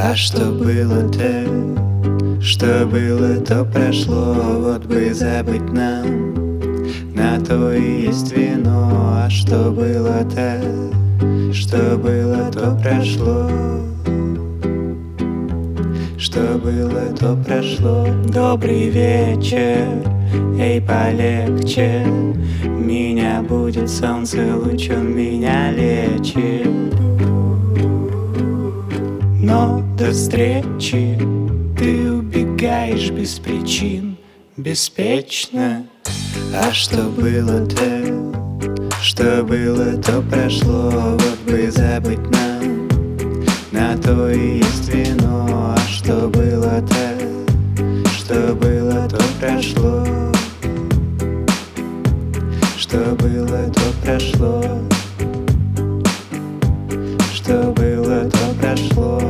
А что было-то, что было, то прошло. Вот бы забыть нам, на то и есть вино. А что было-то, что было, то прошло. Что было, то прошло. Добрый вечер, эй, полегче. Меня будет солнце, луч он меня лечит. Но до встречи ты убегаешь без причин, беспечно. А что было-то, что было, то прошло. Вот бы забыть нам, на то и есть вино. А что было-то, что было, то прошло. Что было, то прошло. Что было, то прошло.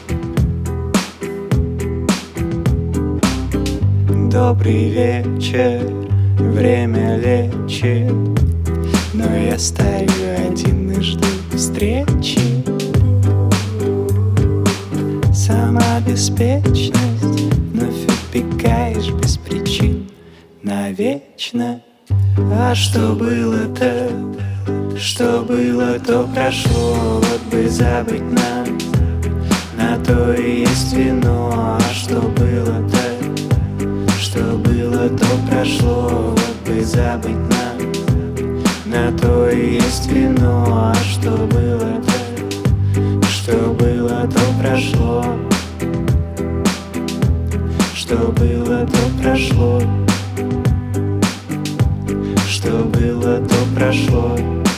Добрый вечер, время лечит, но я стою один и жду встречи. Сама беспечность, вновь убегаешь без причин навечно. А что было-то, что было, то прошло. Вот бы забыть нам, на то и есть вино. А что было-то, что было, то прошло. Вот бы забыть нам, на то и есть вино. А что было-то, что было, то прошло. Что было, то прошло. Что было, то прошло.